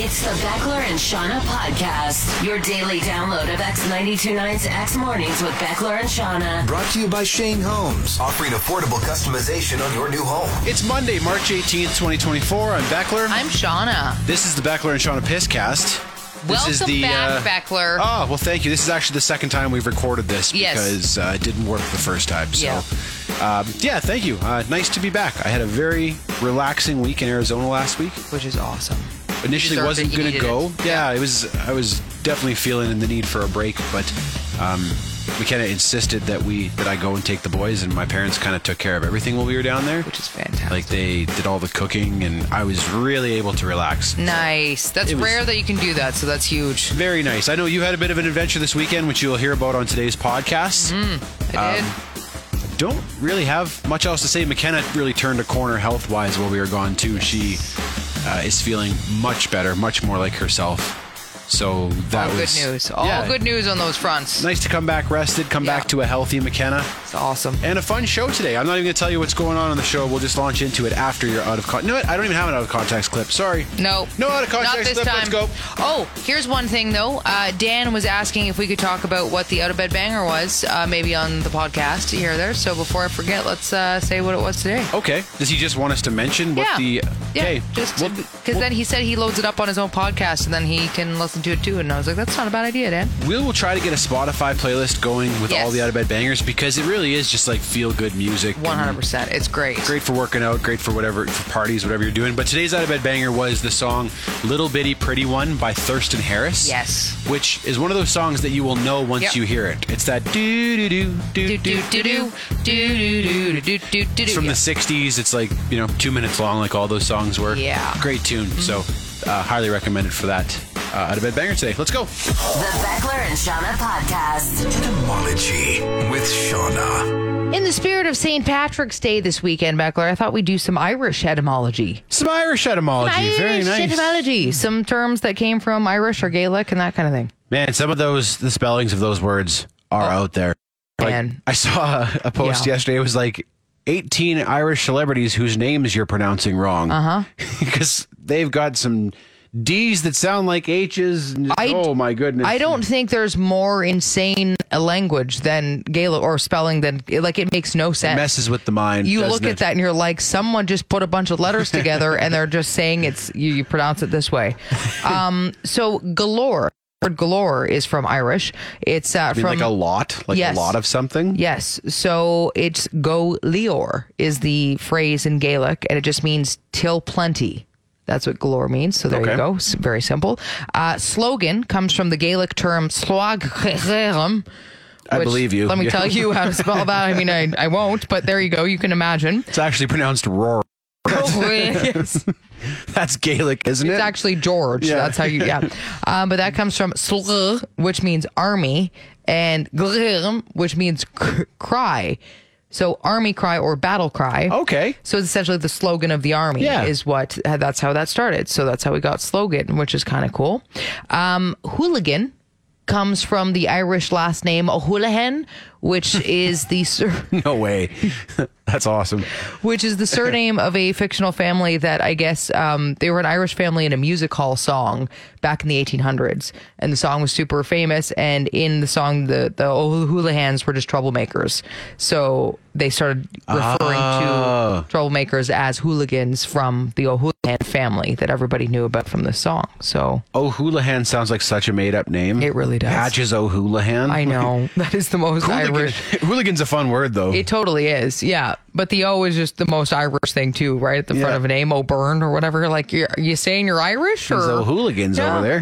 It's the Beckler and Shauna podcast, your daily download of X92.9's X Mornings with Beckler and Shauna. Brought to you by Shane Homes, offering affordable customization on your new home. It's Monday, March 18th, 2024. I'm Beckler. I'm Shauna. This is the Beckler and Shauna Pisscast. Welcome back, Beckler. Oh, well, thank you. This is actually the second time we've recorded this because it didn't work the first time. So, yeah, thank you. Nice to be back. I had a very relaxing week in Arizona last week. Which is awesome. Initially wasn't going to go. Yeah, I was definitely feeling the need for a break, but McKenna insisted that I go and take the boys, and my parents kind of took care of everything while we were down there. Which is fantastic. Like, they did all the cooking, and I was really able to relax. Nice. That's rare that you can do that, so that's huge. Very nice. I know you had a bit of an adventure this weekend, which you'll hear about on today's podcast. I did. Don't really have much else to say. McKenna really turned a corner health-wise while we were gone, too. She is feeling much better, much more like herself. So that was good news. All good news on those fronts. Nice to come back rested, come back to a healthy McKenna. It's awesome. And a fun show today. I'm not even going to tell you what's going on the show. We'll just launch into it after you're out of context. You know what? I don't even have an out of context clip. Sorry. No out of context not this clip. time. Let's go. Oh, here's one thing, though. Dan was asking if we could talk about what the out-of-bed banger was, maybe on the podcast here or there. So before I forget, let's say what it was today. Okay. Does he just want us to mention what the... Yeah, just because then he said he loads it up on his own podcast and then he can listen to it too. And I was like, that's not a bad idea, Dan. We'll try to get a Spotify playlist going with all the out-of-bed bangers because it really is just like feel-good music. 100%. It's great. Great for working out, great for whatever, for parties, whatever you're doing. But today's out-of-bed banger was the song Little Bitty Pretty One by Thurston Harris. Yes. Which is one of those songs that you will know once you hear it. It's that do-do-do, do-do-do-do, do-do-do-do-do-do-do. It's from the 60s. It's like, 2 minutes long like all those songs were. Yeah. Great tune. So, highly recommended for that out-of-bed banger today. Let's go. The Beckler and Shauna podcast. Etymology with Shauna. In the spirit of St. Patrick's Day this weekend, Beckler, I thought we'd do some Irish etymology. Some Irish etymology. Very nice. Etymology. Some terms that came from Irish or Gaelic and that kind of thing. Man, some of the spellings of those words are out there. Man. I saw a post yesterday. It was like 18 Irish celebrities whose names you're pronouncing wrong. Because they've got some D's that sound like H's. Oh my goodness. I don't think there's more insane a language than Gaelic or spelling than, like, it makes no sense. It messes with the mind. You look at that and you're like, someone just put a bunch of letters together and they're just saying you pronounce it this way. So galore. Word galore is from Irish. It's from like a lot, a lot of something. Yes. So it's go leor is the phrase in Gaelic, and it just means till plenty. That's what galore means. So there you go. Very simple. Slogan comes from the Gaelic term slog. I believe you. Let me tell you how to spell that. I mean, I won't, but there you go. You can imagine. It's actually pronounced roar. Yes. That's Gaelic, isn't it? It's actually George. Yeah. That's how you, but that comes from slg, which means army, and glm, which means cry. So army cry or battle cry. Okay. So it's essentially the slogan of the army is that's how that started. So that's how we got slogan, which is kind of cool. Hooligan comes from the Irish last name O'Houlihan, which is the no way. That's awesome. Which is the surname of a fictional family that I guess they were an Irish family in a music hall song back in the 1800s, and the song was super famous. And in the song, the O'Houlihans were just troublemakers, so they started referring to troublemakers as hooligans from the O'Houlihan family that everybody knew about from this song. So O'Houlihan sounds like such a made-up name. It really does. Patches O'Houlihan. I know. That is the most Irish. Hooligan's a fun word, though. It totally is, yeah. But the O is just the most Irish thing, too, right? At the front of a name, O'Byrne or whatever. Like, you saying you're Irish? Or O'Hooligans over there.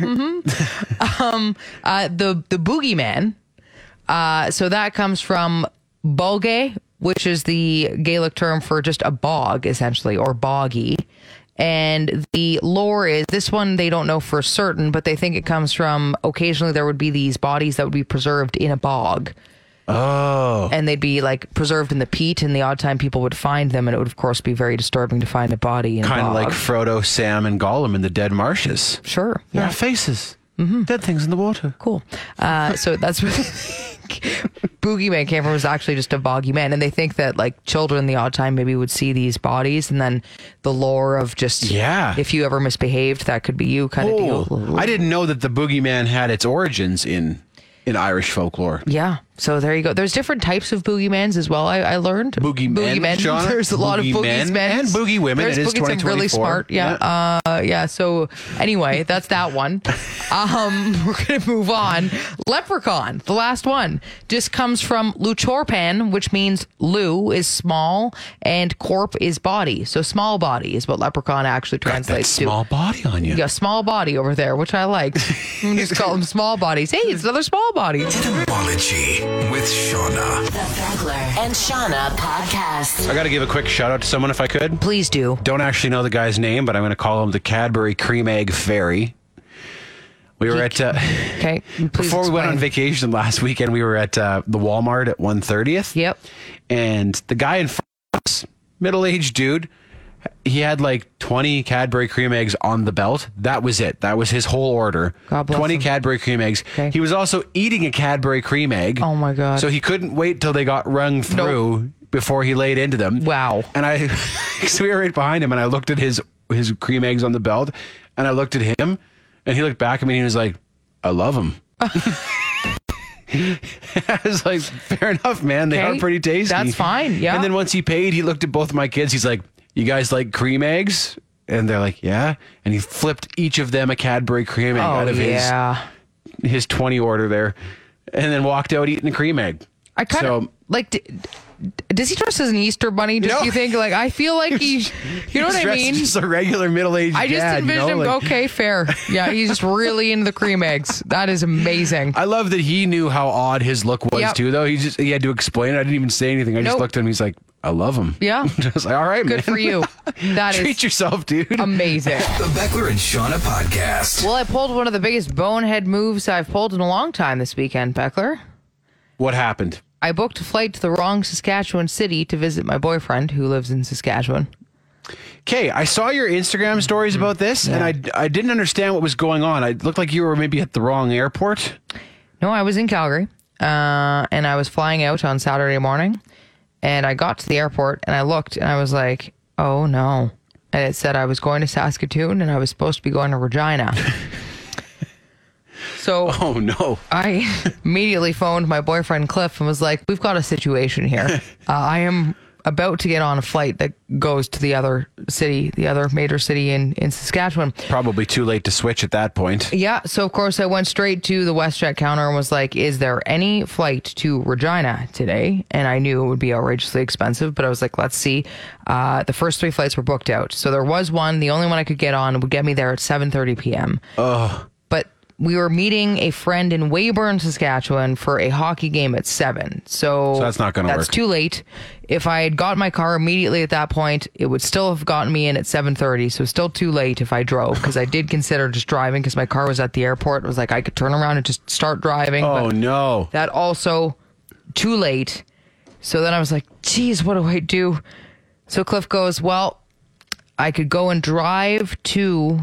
The boogeyman. So that comes from boge, which is the Gaelic term for just a bog, essentially, or boggy. And the lore is, this one they don't know for certain, but they think it comes from occasionally there would be these bodies that would be preserved in a bog. Oh. And they'd be like preserved in the peat, and the odd time people would find them, and it would of course be very disturbing to find a body in a bog. Kind of like Frodo, Sam, and Gollum in the Dead Marshes. Sure. There are faces. Mm-hmm. Dead things in the water. Cool. So that's what boogeyman came from was actually just a boggy man. And they think that like children the odd time maybe would see these bodies, and then the lore of just if you ever misbehaved, that could be you kind of deal. I didn't know that the boogeyman had its origins in Irish folklore. Yeah. So there you go. There's different types of boogeymans as well. I learned boogeymen. There's a lot of boogeymen and boogie women. There's it is 2024. Really smart. Yeah. So anyway, that's that one. We're gonna move on. Leprechaun, the last one, just comes from Luchorpan, which means Lu is small and corp is body. So small body is what leprechaun actually translates to. Small body on you. Yeah, small body over there, which I like. Just call them small bodies. Hey, it's another small body. Etymology with Shauna. The Beckler and Shauna podcast. I got to give a quick shout out to someone if I could. Please do. Don't actually know the guy's name, but I'm going to call him the Cadbury Cream Egg Fairy. We were at okay. Before we went on vacation last weekend, we were at the Walmart at 130th. Yep. And the guy in front of us, middle-aged dude, he had like 20 Cadbury cream eggs on the belt. That was it. That was his whole order. God bless 20 him. Cadbury cream eggs. Okay. He was also eating a Cadbury cream egg. Oh my God. So he couldn't wait till they got wrung through before he laid into them. Wow. And so we were right behind him, and I looked at his cream eggs on the belt, and I looked at him, and he looked back at me and he was like, I love them. I was like, fair enough, man. They are pretty tasty. That's fine. Yeah. And then once he paid, he looked at both of my kids. He's like, you guys like cream eggs? And they're like, yeah. And he flipped each of them a Cadbury cream egg out of his 20 order there, and then walked out eating a cream egg. I kind of like. Does he dress as an Easter bunny? Do you think? Like, I feel like you know what I mean? Just a regular middle-aged I just dad, envisioned him. like, okay, fair. Yeah, he's just really into the cream eggs. That is amazing. I love that he knew how odd his look was too. Though he had to explain it. I didn't even say anything. I just looked at him. He's like, I love him. Yeah. I was like, all right, man. Good for you. Treat yourself, dude. Amazing. The Beckler and Shauna podcast. Well, I pulled one of the biggest bonehead moves I've pulled in a long time this weekend, Beckler. What happened? I booked a flight to the wrong Saskatchewan city to visit my boyfriend who lives in Saskatchewan. Okay, I saw your Instagram stories about this, and I didn't understand what was going on. It looked like you were maybe at the wrong airport. No, I was in Calgary, and I was flying out on Saturday morning, and I got to the airport, and I looked, and I was like, oh, no. And it said I was going to Saskatoon, and I was supposed to be going to Regina. So oh no! I immediately phoned my boyfriend Cliff and was like, "We've got a situation here. I am about to get on a flight that goes to the other city, the other major city in Saskatchewan." Probably too late to switch at that point. Yeah, so of course I went straight to the WestJet counter and was like, "Is there any flight to Regina today?" And I knew it would be outrageously expensive, but I was like, "Let's see." The first 3 flights were booked out, so there was one. The only one I could get on would get me there at 7:30 p.m. But we were meeting a friend in Weyburn, Saskatchewan for a hockey game at 7. So that's not going to work. That's too late. If I had got my car immediately at that point, it would still have gotten me in at 7:30. So still too late if I drove, because I did consider just driving because my car was at the airport. It was like I could turn around and just start driving. Oh, no. That also too late. So then I was like, geez, what do I do? So Cliff goes, well, I could go and drive to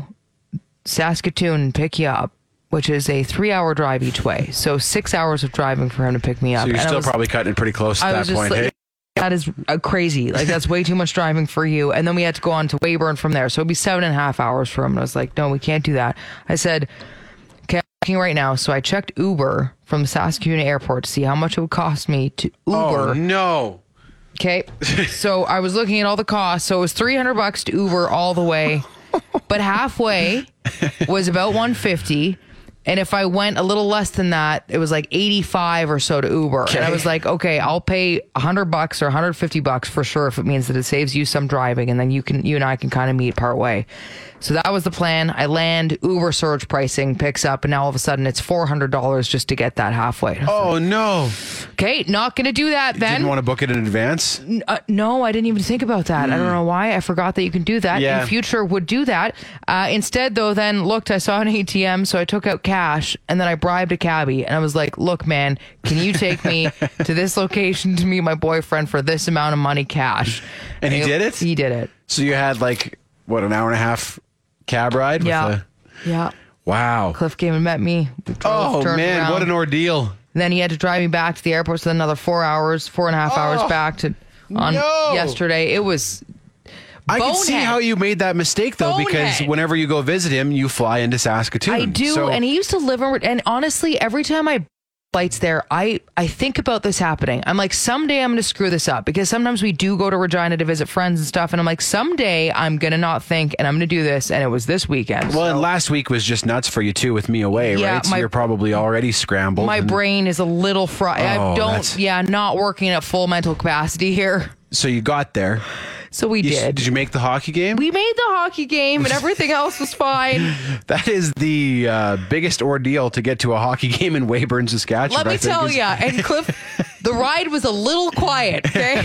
Saskatoon and pick you up, which is a 3-hour drive each way. So 6 hours of driving for him to pick me up. So you're still probably cutting it pretty close at that point. Like, hey? That is crazy. Like, that's way too much driving for you. And then we had to go on to Weyburn from there. So it'd be 7.5 hours for him. And I was like, no, we can't do that. I said, okay, I'm looking right now. So I checked Uber from the Saskatoon airport to see how much it would cost me to Uber. Oh, no. Okay. So I was looking at all the costs. So it was $300 to Uber all the way. But halfway was about $150. And if I went a little less than that, it was like $85 or so to Uber. Okay. And I was like, okay, I'll pay $100 or $150 for sure if it means that it saves you some driving, and then you and I can kind of meet part way. So that was the plan. I land, Uber surge pricing picks up, and now all of a sudden it's $400 just to get that halfway. Oh, no. Okay, not going to do that then. Didn't want to book it in advance? No, I didn't even think about that. I don't know why. I forgot that you can do that. Yeah. In future, would do that. Instead, though, then looked, I saw an ATM, so I took out cash, and then I bribed a cabbie, and I was like, look, man, can you take me to this location to meet my boyfriend for this amount of money cash? And he did it? He did it. So you had like, what, an hour and a half cab ride? Yeah. Yeah. Wow. Cliff came and met me. We drove, Oh, turned man, around. what an ordeal. And then he had to drive me back to the airport, so another 4.5 hours back to on yesterday. It was I can see how you made that mistake, though, because whenever you go visit him, you fly into Saskatoon. I do, and he used to live in... And honestly, every time I flights there, I think about this happening. I'm like, someday I'm going to screw this up, because sometimes we do go to Regina to visit friends and stuff, and I'm like, someday I'm going to not think, and I'm going to do this, and it was this weekend. Well, and last week was just nuts for you, too, with me away, right? So you're probably already scrambled. My brain is a little fried. Not working at full mental capacity here. So you got there. So we did. Did you make the hockey game? We made the hockey game, and everything else was fine. That is the biggest ordeal to get to a hockey game in Weyburn, Saskatchewan. Let me tell you, and Cliff, the ride was a little quiet, okay?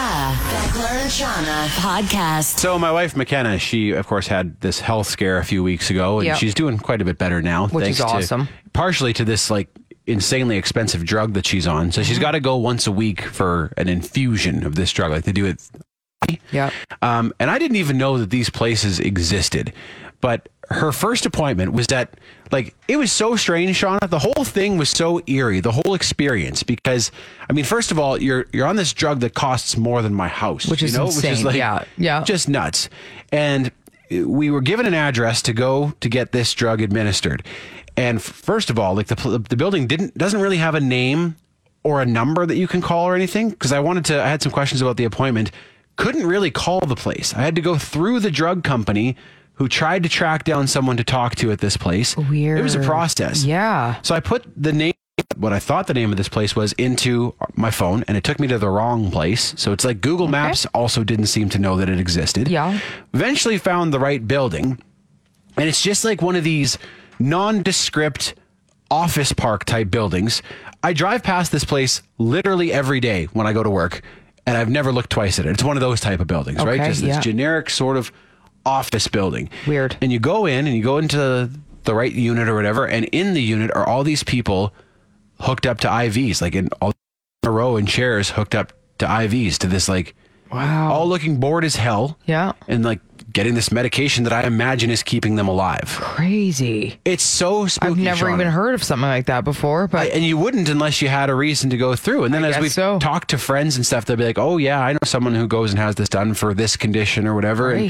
Beckler and Shauna podcast. So my wife, McKenna, she, of course, had this health scare a few weeks ago, and she's doing quite a bit better now. Which is awesome. Partially to this, insanely expensive drug that she's on. So she's got to go once a week for an infusion of this drug. They do it. Yeah. And I didn't even know that these places existed. But her first appointment was at, it was so strange, Shauna. The whole thing was so eerie, the whole experience, because, first of all, you're on this drug that costs more than my house. Which is insane. Which is just nuts. And we were given an address to go to get this drug administered. And first of all, the building doesn't really have a name or a number that you can call or anything, because I had some questions about the appointment. Couldn't really call the place. I had to go through the drug company who tried to track down someone to talk to at this place. Weird. It was a process. Yeah. So I put the name, what I thought the name of this place was, into my phone, and it took me to the wrong place. So it's like Google Maps also didn't seem to know that it existed. Yeah. Eventually found the right building, and it's just like one of these nondescript office park type buildings. I drive past this place literally every day when I go to work, and I've never looked twice at it. It's one of those type of buildings, right? Just this generic sort of office building. Weird. And you go in and you go into the right unit or whatever, and in the unit are all these people hooked up to IVs, in a row in chairs hooked up to IVs, to this wow, all looking bored as hell. Yeah. And getting this medication that I imagine is keeping them alive. Crazy. It's so spooky. I've never even heard of something like that before. But and you wouldn't unless you had a reason to go through. And then as we talk to friends and stuff, they'll be like, oh yeah, I know someone who goes and has this done for this condition or whatever. Right. And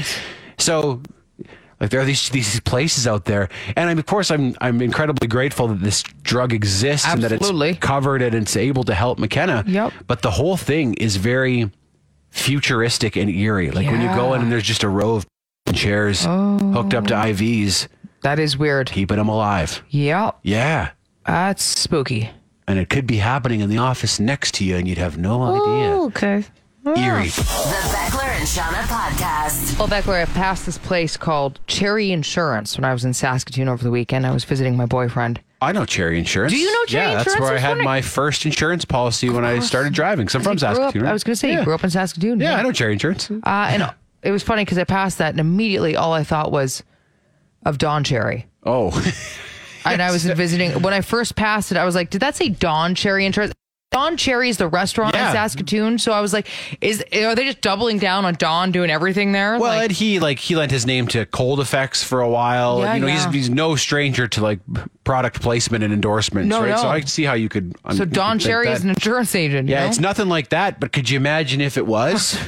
so there are these places out there. And of course, I'm incredibly grateful that this drug exists. Absolutely. And that it's covered and it's able to help McKenna. Yep. But the whole thing is very futuristic and eerie. When you go in and there's just a row of chairs hooked up to IVs. That is weird. Keeping them alive. Yeah. Yeah. That's spooky. And it could be happening in the office next to you and you'd have no idea. Okay. The Eerie. Beckler and Shauna podcast. Well, Beckler, I passed this place called Cherry Insurance when I was in Saskatoon over the weekend. I was visiting my boyfriend. I know Cherry Insurance. Do you know Cherry Insurance? Yeah, that's where I had my first insurance policy when I started driving. Because I'm from Saskatoon. I was going to say, you grew up in Saskatoon. Yeah, I know Cherry Insurance. And it was funny because I passed that and immediately all I thought was of Don Cherry. Oh. And I was visiting. When I first passed it, I was like, did that say Don Cherry Insurance? Don Cherry is the restaurant in Saskatoon. So I was like, are they just doubling down on Don doing everything there? Well, and he lent his name to Cold Effects for a while. Yeah, he's no stranger to product placement and endorsements, right? No. So I can see how you could. So Don Cherry is an insurance agent. Yeah, you know? It's nothing like that. But could you imagine if it was?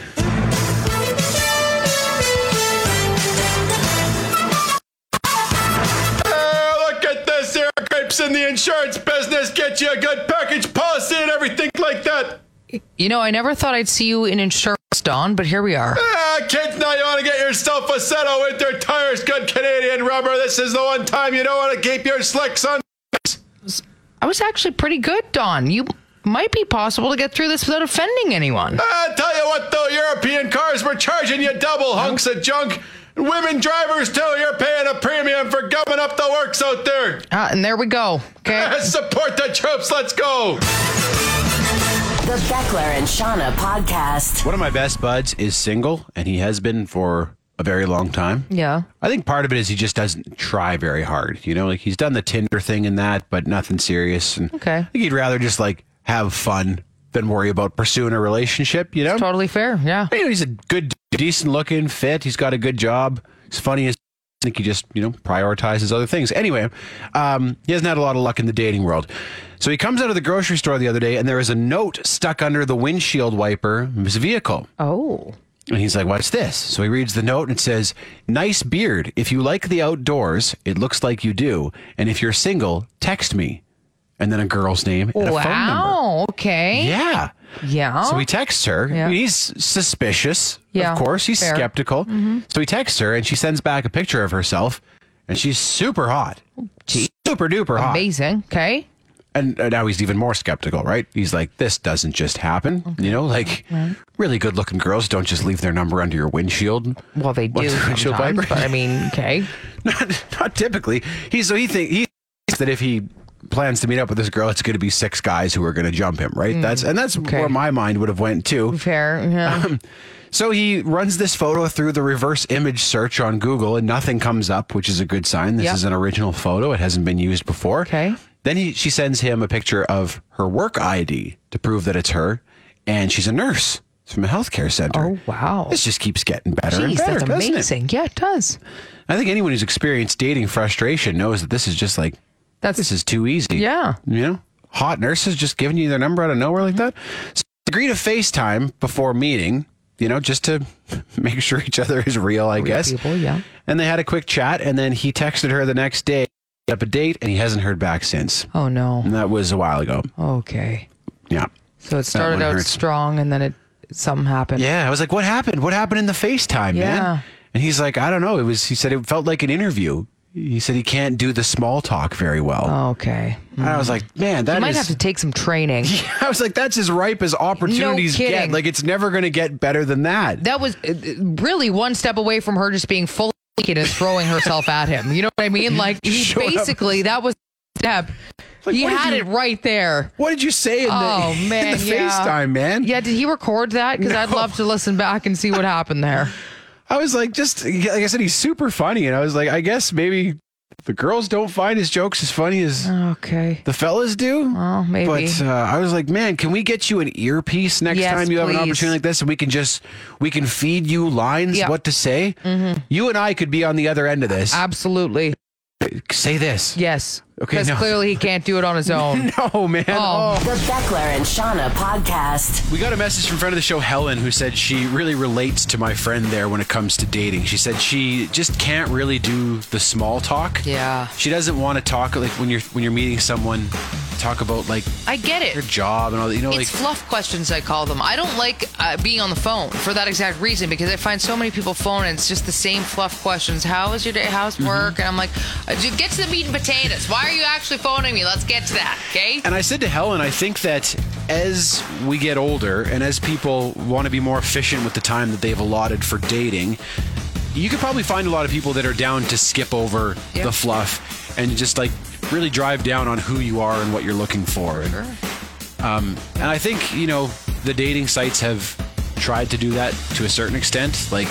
In the insurance business, get you a good package policy and everything like that. I never thought I'd see you in insurance, Don, but here we are. Kids, now you want to get yourself a set of winter tires, good Canadian rubber. This is the one time you don't want to keep your slicks on. I was actually pretty good, Don. You might be possible to get through this without offending anyone. I tell you what, though, European cars were charging you double hunks of junk. Women drivers, too, you're paying a premium for gumming up the works out there. And there we go. Okay. Support the troops. Let's go. The Beckler and Shauna podcast. One of my best buds is single, and he has been for a very long time. Yeah. I think part of it is he just doesn't try very hard. He's done the Tinder thing and that, but nothing serious. And okay. I think he'd rather just have fun than worry about pursuing a relationship, Totally fair, yeah. He's a good, decent looking, fit. He's got a good job. He's funny as I think he just, prioritizes other things. Anyway, he hasn't had a lot of luck in the dating world. So he comes out of the grocery store the other day, and there is a note stuck under the windshield wiper of his vehicle. Oh. And he's like, what's this? So he reads the note, and it says, nice beard. If you like the outdoors, it looks like you do. And if you're single, text me. And then a girl's name and a phone number. Wow. Okay. Yeah. Yeah. So he texts her. Yeah. He's suspicious. Yeah, of course. He's fair. skeptical. So he texts her, and she sends back a picture of herself, and she's super hot. Super duper hot. Amazing. Okay. And now he's even more skeptical, right? He's like, this doesn't just happen. Really good looking girls don't just leave their number under your windshield. Well, they do Windshield sometimes, wiper? but I mean, okay. Not typically. He thinks that if he plans to meet up with this girl, it's going to be 6 guys who are going to jump him, right? That's okay. where my mind would have went too. Fair. Yeah. So he runs this photo through the reverse image search on Google, and nothing comes up, which is a good sign. This is an original photo. It hasn't been used before. Okay. Then she sends him a picture of her work ID to prove that it's her, and she's a nurse from a healthcare center. Oh, wow. This just keeps getting better and Jeez, better, that's doesn't amazing. it? Yeah, it does. I think anyone who's experienced dating frustration knows that this is just like, this is too easy. Yeah. Hot nurses just giving you their number out of nowhere like that. So they agree to FaceTime before meeting, just to make sure each other is real, I guess. People, yeah. And they had a quick chat, and then he texted her the next day, up a date, and he hasn't heard back since. Oh, no. And that was a while ago. Okay. Yeah. So it started out strong, and then something happened. Yeah. I was like, what happened? What happened in the FaceTime, man? And he's like, I don't know. He said it felt like an interview. He said he can't do the small talk very well. Okay. And I was like, man, You might have to take some training. I was like, that's as ripe as opportunities No get. kidding. Like, it's never going to get better than that. That was really one step away from her just being fully naked and throwing herself at him. You know what I mean? Like, that was the step. Like, he had it right there. What did you say in the FaceTime, man? Yeah, did he record that? Because I'd love to listen back and see what happened there. I was like, like I said, he's super funny. And I was like, I guess maybe the girls don't find his jokes as funny as the fellas do. Well, maybe. But I was like, man, can we get you an earpiece next time you have an opportunity like this? And we can feed you lines, what to say. Mm-hmm. You and I could be on the other end of this. Absolutely. Say this. Yes. Okay. Because clearly he can't do it on his own. No, man. Oh. The Beckler and Shauna podcast. We got a message from friend of the show, Helen, who said she really relates to my friend there when it comes to dating. She said she just can't really do the small talk. Yeah. She doesn't want to talk like when you're meeting someone, talk about like I get it. their job and all that. It's like fluff questions, I call them. I don't like being on the phone for that exact reason because I find so many people phone and it's just the same fluff questions. How was your day? How's work? And I'm like, get to the meat and potatoes. Why are you actually phoning me? Let's get to that, okay? And I said to Helen, I think that as we get older and as people want to be more efficient with the time that they've allotted for dating, you could probably find a lot of people that are down to skip over the fluff and just like really drive down on who you are and what you're looking for. Sure. And I think, the dating sites have tried to do that to a certain extent, like,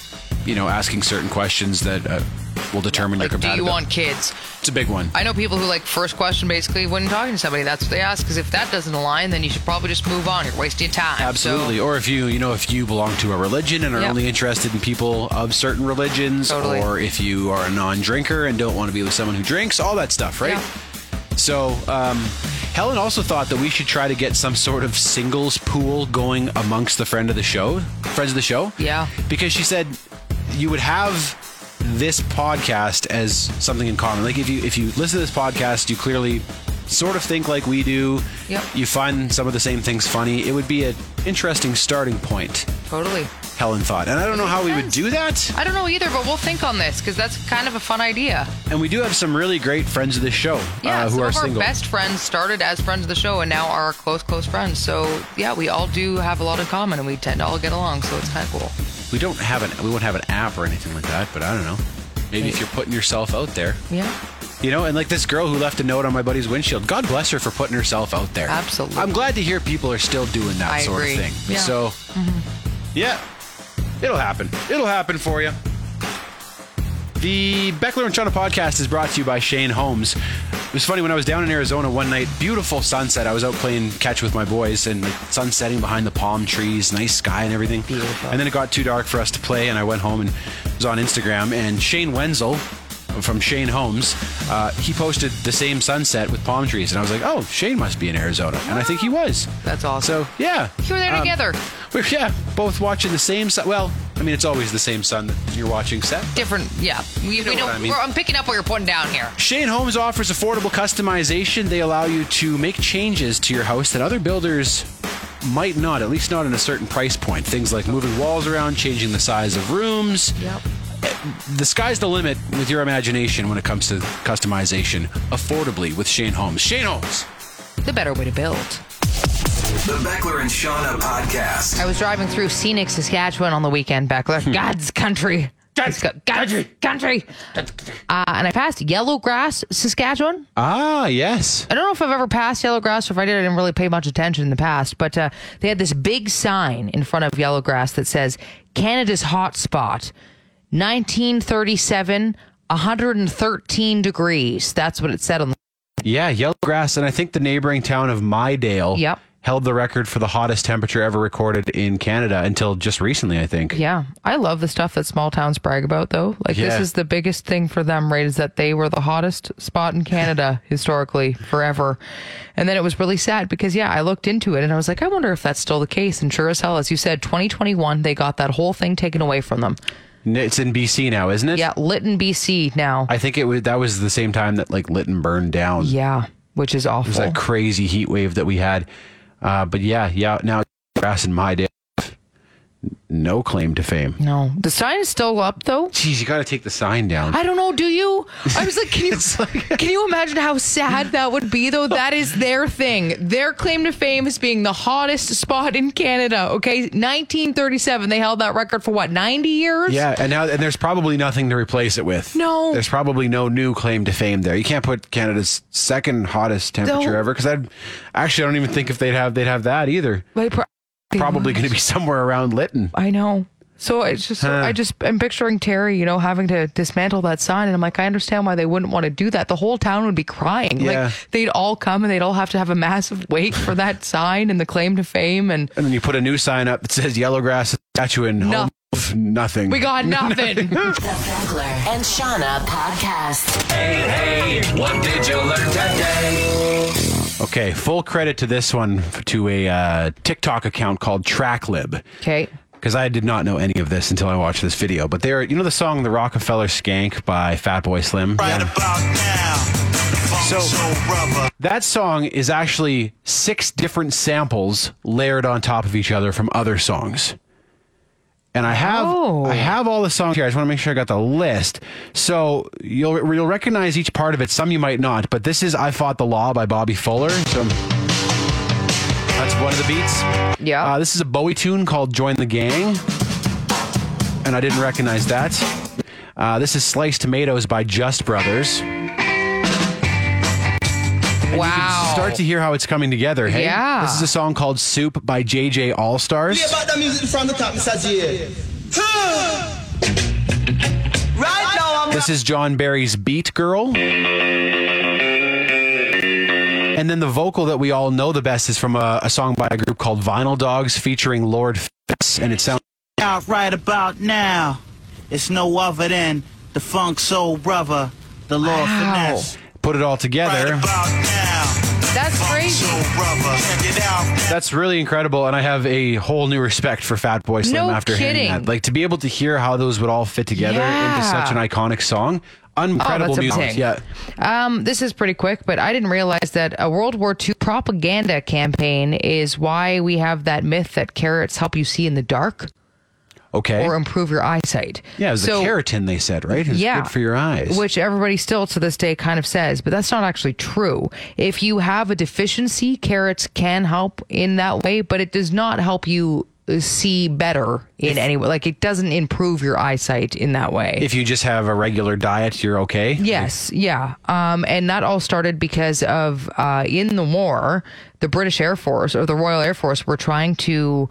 asking certain questions that will determine your Like, do compatibility. you want kids? It's a big one. I know people who first question basically when talking to somebody, that's what they ask. Because if that doesn't align, then you should probably just move on. You're wasting your time. Absolutely. So, or if you belong to a religion and are only interested in people of certain religions, or if you are a non-drinker and don't want to be with someone who drinks, all that stuff, right? Yeah. So, Helen also thought that we should try to get some sort of singles pool going amongst the friends of the show. Yeah. Because she said you would have this podcast as something in common. Like if you listen to this podcast, you clearly sort of think like we do. Yep. You find some of the same things funny. It would be an interesting starting point. Totally. Helen thought. And I don't know how we would do that. I don't know either, but we'll think on this because that's kind of a fun idea. And we do have some really great friends of this show who some are of our single. best friends started as friends of the show and now are close friends. So yeah, we all do have a lot in common and we tend to all get along. So it's kind of cool. We won't have an app or anything like that, but I don't know. Maybe if you're putting yourself out there. Yeah. And like this girl who left a note on my buddy's windshield. God bless her for putting herself out there. Absolutely. I'm glad to hear people are still doing that I sort agree. of thing. Yeah. So, yeah, it'll happen. It'll happen for you. The Beckler and Shauna podcast is brought to you by Shane Holmes. It was funny when I was down in Arizona one night, beautiful sunset. I was out playing catch with my boys and like sun setting behind the palm trees, nice sky and everything. Beautiful. And then it got too dark for us to play, and I went home and was on Instagram, and Shane Wenzel from Shane Homes, he posted the same sunset with palm trees, and I was like, oh, Shane must be in Arizona, and I think he was. That's awesome. So yeah, You were there together. we're both watching the same sun. Well, I mean, it's always the same sun that you're watching set. Different, yeah. We know don't, what I mean. I'm picking up what you're putting down here. Shane Homes offers affordable customization. They allow you to make changes to your house that other builders might not, at least not in a certain price point. Things like moving walls around, changing the size of rooms. Yep. The sky's the limit with your imagination when it comes to customization. Affordably with Shane Homes. Shane Homes. The better way to build. The Beckler and Shauna podcast. I was driving through scenic Saskatchewan on the weekend, Beckler. God's country. God's country. And I passed Yellowgrass, Saskatchewan. Ah, yes. I don't know if I've ever passed Yellowgrass, or if I did, I didn't really pay much attention in the past. But they had this big sign in front of Yellowgrass that says, Canada's hotspot, 1937, 113 degrees. That's what it said on the... Yeah, Yellowgrass, and I think the neighboring town of Mydale Yep. held the record for the hottest temperature ever recorded in Canada until just recently, I think. Yeah. I love the stuff that small towns brag about, though. Like, Yeah. this is the biggest thing for them, right? Is that they were the hottest spot in Canada historically, forever. And then it was really sad because, yeah, I looked into it and I was like, I wonder if that's still the case. And sure as hell, as you said, 2021, they got that whole thing taken away from them. It's in BC now, isn't it? Yeah, Lytton, BC now. I think that was the same time that like Lytton burned down. Yeah, which is awful. It was that crazy heat wave that we had. But yeah, now grass in my day, no claim to fame. No. The sign is still up, though. Jeez, you got to take the sign down. I don't know, do you? I was like, can you imagine how sad that would be, though? That is their thing. Their claim to fame is being the hottest spot in Canada, okay? 1937, they held that record for what, 90 years? Yeah, and there's probably nothing to replace it with. No. There's probably no new claim to fame there. You can't put Canada's second hottest temperature No. ever, because I don't even think if they'd have that either. Probably going to be somewhere around Lytton. I know. So it's just, I'm picturing Terry, having to dismantle that sign. And I'm like, I understand why they wouldn't want to do that. The whole town would be crying. Yeah. Like, they'd all come and they'd all have to have a massive wait for that sign and the claim to fame. And then you put a new sign up that says Yellowgrass, Saskatchewan, home of nothing. we got nothing. The Beckler and Shauna podcast. Hey, what did you learn today? Okay, full credit to this one to a TikTok account called Tracklib. Okay. Because I did not know any of this until I watched this video. But they're, the song The Rockefeller Skank by Fatboy Slim? Right about now. So that song is actually 6 different samples layered on top of each other from other songs. And I have all the songs here. I just want to make sure I got the list. So you'll recognize each part of it. Some you might not. But this is I Fought the Law by Bobby Fuller. So that's one of the beats. Yeah. This is a Bowie tune called Join the Gang. And I didn't recognize that. This is Sliced Tomatoes by Just Brothers. Wow. Start to hear how it's coming together. Hey, Yeah. This is a song called Soup by JJ All Stars. Yeah, about that music from the top, Mr. J. Right now, I'm This is John Barry's Beat Girl. And then the vocal that we all know the best is from a song by a group called Vinyl Dogs featuring Lord Fitz, and it sounds out right about now. It's no other than the funk soul brother, the Lord Finesse. put it all Right together. about now. That's crazy. Soul brother, check it out. That's really incredible, and I have a whole new respect for Fatboy Slim No after hearing kidding. that. Like, to be able to hear how those would all fit together Yeah. into such an iconic song. Incredible that's music. amazing. Yeah. This is pretty quick, but I didn't realize that a World War II propaganda campaign is why we have that myth that carrots help you see in the dark Okay. or improve your eyesight. Yeah, it was the keratin, they said, right? It's Yeah. good for your eyes. Which everybody still to this day kind of says, but that's not actually true. If you have a deficiency, carrots can help in that way, but it does not help you see better in any way. Like, it doesn't improve your eyesight in that way. If you just have a regular diet, you're okay? Yes, yeah. And that all started because of in the war, the British Air Force or the Royal Air Force were trying to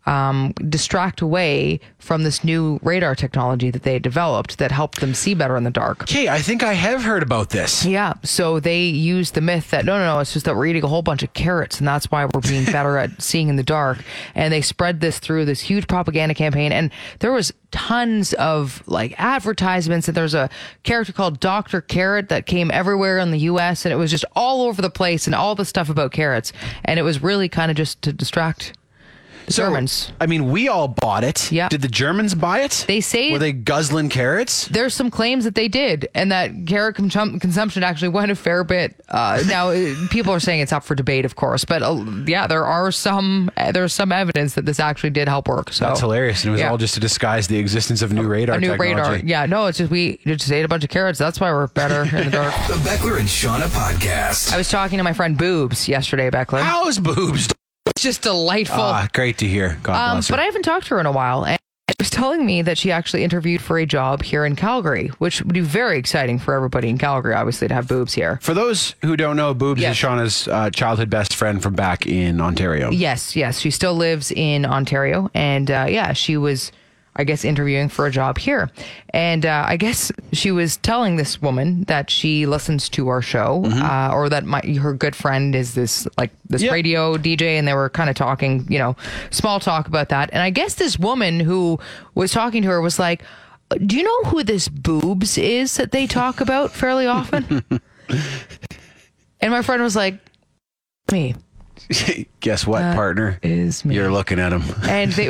distract away from this new radar technology that they developed that helped them see better in the dark. Okay, I think I have heard about this. Yeah, so they use the myth that no, it's just that we're eating a whole bunch of carrots and that's why we're being better at seeing in the dark. And they spread this through this huge propaganda campaign. And there was tons of like advertisements, and there's a character called Dr. Carrot that came everywhere in the US, and it was just all over the place and all the stuff about carrots. And it was really kind of just to distract the Germans. I mean, we all bought it. Yeah. Did the Germans buy it? They say Were they guzzling carrots? there's some claims that they did, and that carrot consumption actually went a fair bit. Now, people are saying it's up for debate, of course, but yeah, there's some evidence that this actually did help work. So That's hilarious. And it was all just to disguise the existence of new radar technology. radar. Yeah, no, it's just we just ate a bunch of carrots. That's why we're better in the dark. The Beckler and Shauna podcast. I was talking to my friend Boobs yesterday, Beckler. How's boobs? It's just delightful. Great to hear. God bless her. But I haven't talked to her in a while. And she was telling me that she actually interviewed for a job here in Calgary, which would be very exciting for everybody in Calgary, obviously, to have Boobs here. For those who don't know, Boobs Yes. is Shauna's childhood best friend from back in Ontario. Yes. She still lives in Ontario. And she was, I guess, interviewing for a job here. And I guess she was telling this woman that she listens to our show, or that her good friend is this radio DJ, and they were kind of talking, small talk about that. And I guess this woman who was talking to her was like, do you know who this Boobs is that they talk about fairly often? And my friend was like, me. Guess what, partner? Is me. You're looking at him. And they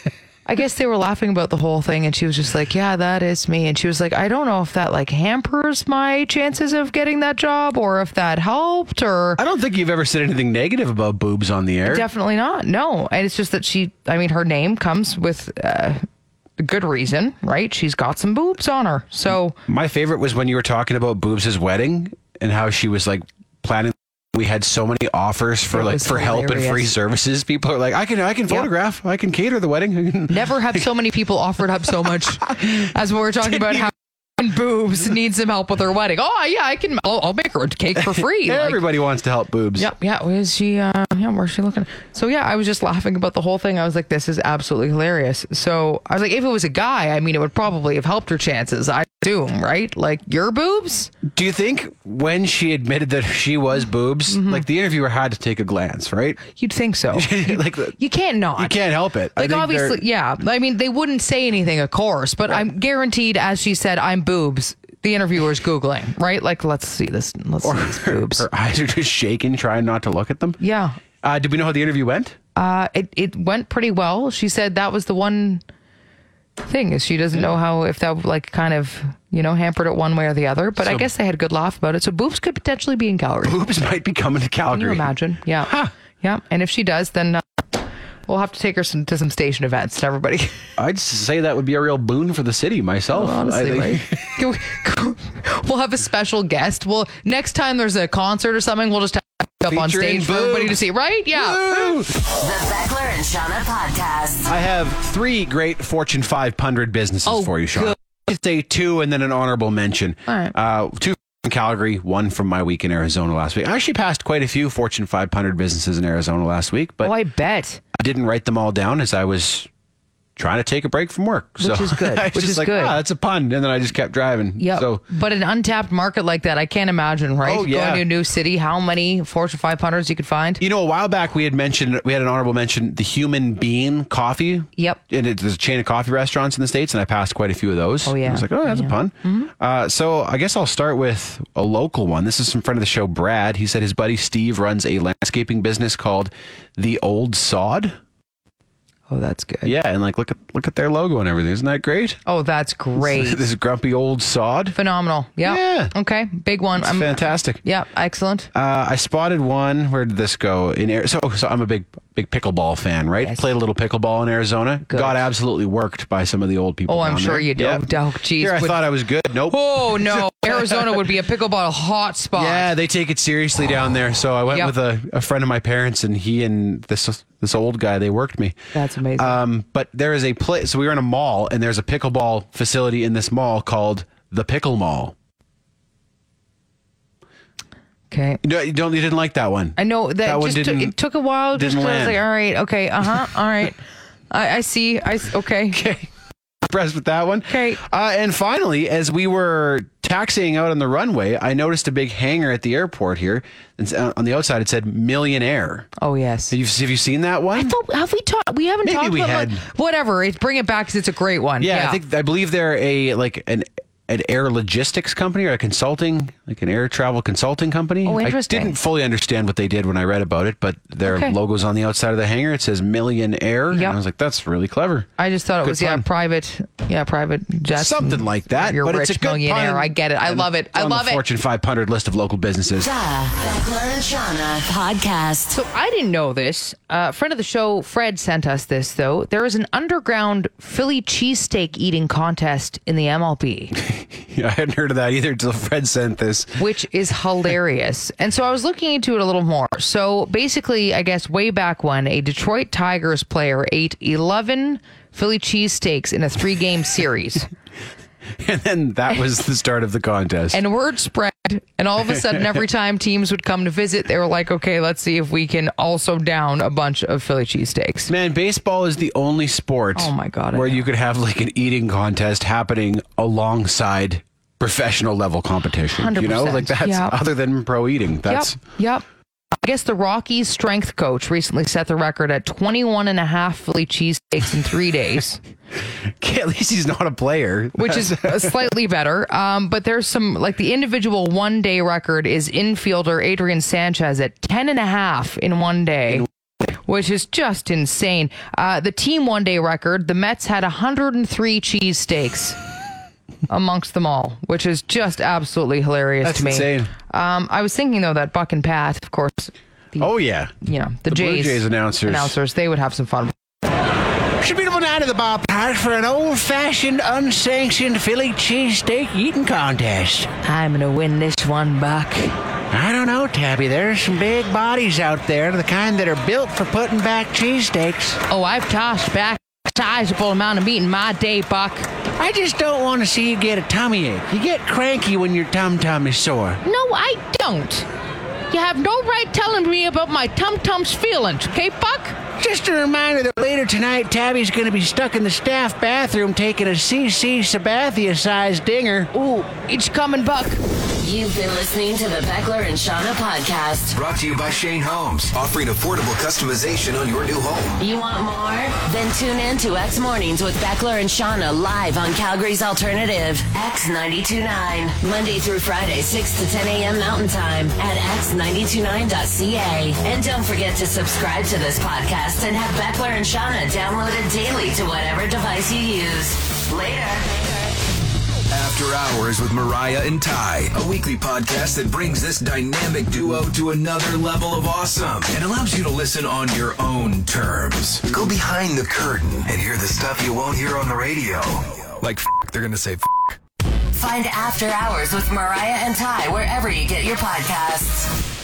I guess they were laughing about the whole thing, and she was just like, yeah, that is me. And she was like, I don't know if that hampers my chances of getting that job, or if that helped, or I don't think you've ever said anything negative about Boobs on the air. definitely not. No. And it's just that her name comes with a good reason, right? She's got some boobs on her. So My favorite was when you were talking about Boobs' wedding and how she was planning. We had so many offers for help and free services. People are like, I can photograph, I can cater the wedding. Never have so many people offered up so much as when we're talking about how Boobs needs some help with her wedding. Oh yeah, I'll make her a cake for free. Everybody wants to help Boobs. Yep. Yeah. Where's she looking? So yeah, I was just laughing about the whole thing. I was like, this is absolutely hilarious. So I was like, if it was a guy, I mean, it would probably have helped her chances, I assume, right? Like, your boobs? Do you think when she admitted that she was Boobs, the interviewer had to take a glance, right? You'd think so. You can't not. You can't help it. Obviously, yeah. I mean, they wouldn't say anything, of course, but I'm guaranteed, as she said, I'm Boobs. The interviewer's Googling, right? Like, let's see this. Let's see these boobs. Her eyes are just shaking, trying not to look at them. Yeah. Did we know how the interview went? It went pretty well. She said that was the one thing, is she doesn't know if that kind of hampered it one way or the other. But I guess they had a good laugh about it. So Boobs could potentially be in Calgary. Boobs might be coming to Calgary. Can you imagine? Yeah. Huh. Yeah. And if she does, then we'll have to take her to some station events to everybody. I'd say that would be a real boon for the city myself. Well, honestly, right? We'll have a special guest. Next time there's a concert or something, we'll just have up on stage for everybody to see, right? Yeah. The Beckler and Shauna podcast. I have 3 great Fortune 500 businesses for you, Shauna. I'd say 2 and then an honorable mention. All right. 2 from Calgary, 1 from my week in Arizona last week. I actually passed quite a few Fortune 500 businesses in Arizona last week, but I bet. I didn't write them all down as I was trying to take a break from work. Which is good. I was just good. That's a pun. And then I just kept driving. Yeah. So, but an untapped market like that, I can't imagine, right? Oh, yeah. Going to a new city, how many Fortune 500s you could find? a while back we had an honorable mention, the Human Bean Coffee. Yep. And there's a chain of coffee restaurants in the States, and I passed quite a few of those. Oh, yeah. I was like, that's a pun. Mm-hmm. So I guess I'll start with a local one. This is from friend of the show, Brad. He said his buddy Steve runs a landscaping business called The Old Sod. Oh, that's good. Yeah, and look at their logo and everything. Isn't that great? Oh, that's great. This grumpy old sod. Phenomenal. Yep. Yeah. Okay. Big one. It's fantastic. Yeah. Excellent. I spotted one. Where did this go? So I'm a big pickleball fan, right? Yes. Played a little pickleball in Arizona. Good. Got absolutely worked by some of the old people. Oh, I'm down sure there. you do. Yep. Oh, geez. Here I thought I was good. Nope. Oh, no. Arizona would be a pickleball hot spot. Yeah, they take it seriously down there. So I went Yep. with a friend of my parents, and he and this old guy, they worked me. That's amazing. But there is a place. So we were in a mall, and there's a pickleball facility in this mall called the Pickle Mall. Okay. You didn't like that one. I know that one just it took a while. Just didn't 'cause I was land. like, all right, okay, all right. I see. Okay. Okay. Impressed with that one. Okay. And finally, as we were taxiing out on the runway, I noticed a big hanger at the airport here. And on the outside, it said "Millionaire." Oh, yes. Have you seen that one? Have we talked? We haven't Maybe talked we about had. whatever. Bring it back because it's a great one. Yeah, I believe they're an air logistics company or an air travel consulting company. Oh, interesting. I didn't fully understand what they did when I read about it, but their logo's on the outside of the hangar. It says Millionaire. Yep. And I was like, that's really clever. I just thought it Good was fun. private jets. Something like that. You're but rich it's a good millionaire. pun. I get it. I love it. It's on the Fortune 500 list of local businesses. Beckler and Shauna podcast. So I didn't know this. A friend of the show, Fred, sent us this, though. There is an underground Philly cheesesteak eating contest in the MLB. Yeah, I hadn't heard of that either until Fred sent this. Which is hilarious. And so I was looking into it a little more. So basically, I guess way back when, a Detroit Tigers player ate 11 Philly cheesesteaks in a 3-game series. And then that was the start of the contest. And word spread. And all of a sudden, every time teams would come to visit, they were like, okay, let's see if we can also down a bunch of Philly cheesesteaks. Man, baseball is the only sport Oh my God, I where know. you could have like an eating contest happening alongside professional level competition. You know, 100%. like that's Yeah. other than pro eating. That's Yep. I guess the Rockies strength coach recently set the record at 21 and a half Philly cheesesteaks in 3 days, okay, at least he's not a player. which is slightly better. But there's some, like the individual 1-day record is infielder Adrian Sanchez at 10 and a half in 1 day. Which is just insane. The team 1-day record, the Mets had 103 cheesesteaks amongst them all, which is just absolutely hilarious That's to me. insane. I was thinking, though, that Buck and Pat, of course, Oh yeah. the Blue Jays, Jays announcers. they would have some fun. It's a beautiful night at the ballpark for an old-fashioned, unsanctioned Philly cheesesteak eating contest. I'm going to win this one, Buck. I don't know, Tabby. There's some big bodies out there, the kind that are built for putting back cheesesteaks. Oh, I've tossed back a sizable amount of meat in my day, Buck. I just don't want to see you get a tummy ache. You get cranky when your tum-tum is sore. No, I don't. You have no right telling me about my tum-tum's feelings, okay, Buck? Just a reminder that later tonight, Tabby's going to be stuck in the staff bathroom taking a C.C. Sabathia-sized dinger. Ooh, it's coming, Buck. You've been listening to the Beckler and Shauna podcast. Brought to you by Shane Holmes, offering affordable customization on your new home. You want more? Then tune in to X Mornings with Beckler and Shauna live on Calgary's alternative, X92.9. Monday through Friday, 6 to 10 a.m. Mountain Time at x929.ca. And don't forget to subscribe to this podcast and have Beckler and Shauna downloaded daily to whatever device you use. Later. After Hours with Mariah and Ty, a weekly podcast that brings this dynamic duo to another level of awesome and allows you to listen on your own terms. Go behind the curtain and hear the stuff you won't hear on the radio. Like they're gonna say Find After Hours with Mariah and Ty wherever you get your podcasts.